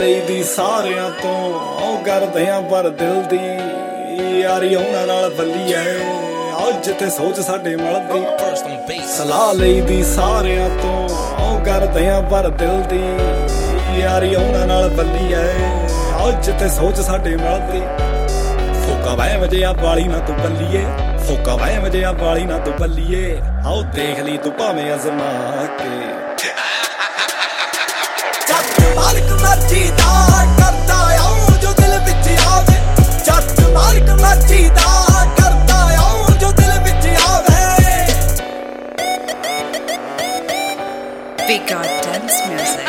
ਲਈਦੀ ਸਾਰਿਆਂ ਤੋਂ ਉਹ ਕਰਦੇ ਆ ਪਰ ਦਿਲ ਦੀ ਯਾਰੀ ਉਹਨਾਂ ਨਾਲ ਬੱਲੀ ਐ ਅੱਜ ਤੇ ਸੋਚ ਸਾਡੇ ਮਲਦੀ ਸਲਾਹ ਲਈਦੀ ਸਾਰਿਆਂ ਤੋਂ ਉਹ ਕਰਦੇ ਆ ਪਰ ਦਿਲ ਦੀ ਯਾਰੀ ਉਹਨਾਂ ਨਾਲ ਬੱਲੀ ਐ ਅੱਜ ਤੇ ਸੋਚ ਸਾਡੇ ਮਲਦੀ ਫੋਕਾ ਵੈ ਵਜਿਆ ਵਾਲੀ ਨਾ ਤੂੰ ਬੱਲੀਏ ਫੋਕਾ ਵੈ ਵਜਿਆ ਵਾਲੀ ਨਾ ਤੂੰ ਬੱਲੀਏ ਆਓ ਦੇਖ ਲਈ ਤੂੰ ਭਾਵੇਂ ਅਜ਼ਮਾ ਕੇ ਮਾਲਕ ਮਰਜ਼ੀ ਦਾ ਕਰਦਾ ਆਉਂ ਜੋ ਦਿਲ ਵਿੱਚ ਆਵੇ ਜੱਟ ਮਾਲਕ ਮਰਜ਼ੀ ਦਾ ਕਰਦਾ ਆਉਂ ਜੋ ਦਿਲ ਵਿੱਚ ਆਵੇ We got dance music.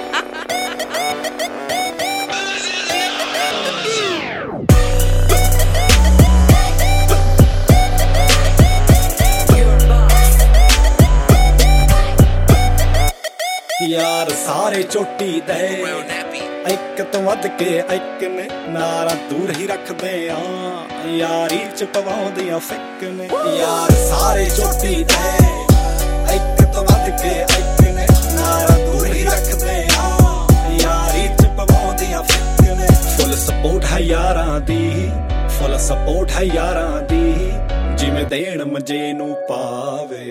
ਯਾਰ ਸਾਰੇ ਚੋਟੀ ਦੇ ਇੱਕ ਤੋਂ ਵੱਧ ਕੇ ਇੱਕ ਨੇ ਨਾਰਾ ਦੂਰ ਹੀ ਰੱਖਦੇ ਆ ਯਾਰੀ ਚ ਪਵਾਉਂਦੀਆਂ ਫਿੱਕ ਨੇ ਯਾਰ ਸਾਰੇ ਚੋਟੀ ਦੇ ਇੱਕ ਤੋਂ ਵੱਧ ਕੇ ਇੱਕ ਨੇ ਨਾਰਾ ਦੂਰ ਹੀ ਰੱਖਦੇ ਆ ਯਾਰੀ ਚ ਪਵਾਉਂਦੀਆਂ ਫਿੱਕ ਨੇ ਫੁੱਲ ਸਪੋਰਟ ਹੈ ਯਾਰਾਂ ਦੀ ਫੁੱਲ ਸਪੋਰਟ ਹੈ ਯਾਰਾਂ ਦੀ ਜਿਵੇਂ ਦੇਣ ਮੰਜੇ ਨੂੰ ਪਾਵੇ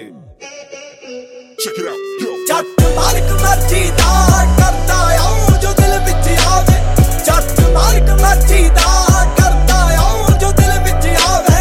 ਜੱਟ ਮਾਲਕ ਮਰਜ਼ੀ ਦਾ ਕਰਦਾ ਆਉਂ ਜੋ ਦਿਲ ਵਿੱਚ ਆਵੇ ਜੱਟ ਮਾਲਕ ਮਰਜ਼ੀ ਦਾ ਕਰਦਾ ਆਉਂ ਜੋ ਦਿਲ ਵਿੱਚ ਆਵੇ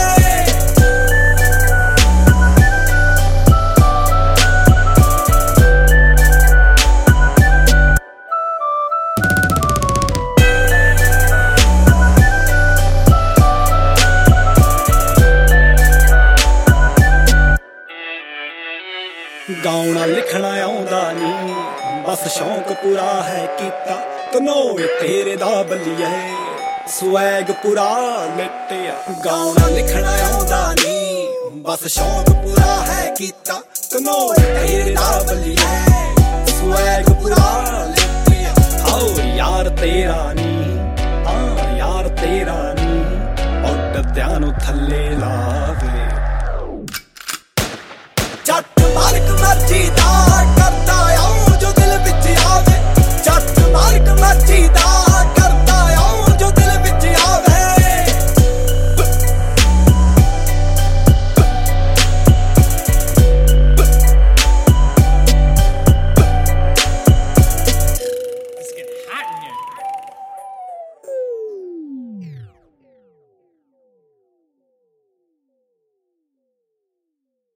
ਗਾਉਣਾ ਲਿਖਣਾ ਆਉਂਦਾ ਨੀ ਬਸ ਸ਼ੌਂਕ ਪੂਰਾ ਹੈ ਕੀਤਾ ਤਨੋਏ ਤੇਰੇ ਦਾ ਬੱਲੀਏ ਸਵੈਗ ਪੂਰਾ ਲਟਿਆ ਗਾਉਣਾ ਲਿਖਣਾ ਆਉਂਦਾ ਨੀ ਬਸ ਸ਼ੌਂਕ ਪੂਰਾ ਹੈ ਕੀਤਾ ਤਨੋਏ ਤੇਰੇ ਦਾ ਬੱਲੀਏ ਸਵੈਗ ਪੂਰਾ ਲਟਿਆ ਆਓ ਯਾਰ ਤੇਰਾ ਨੀ ਹਾਂ ਯਾਰ ਤੇਰਾ ਨੀ ਉੱਡਦਿਆਂ ਨੂੰ ਥੱਲੇ ਲਾਵੇ ਜੱਟ ਮਾਲਕ ਮਰਜ਼ੀ ਦਾ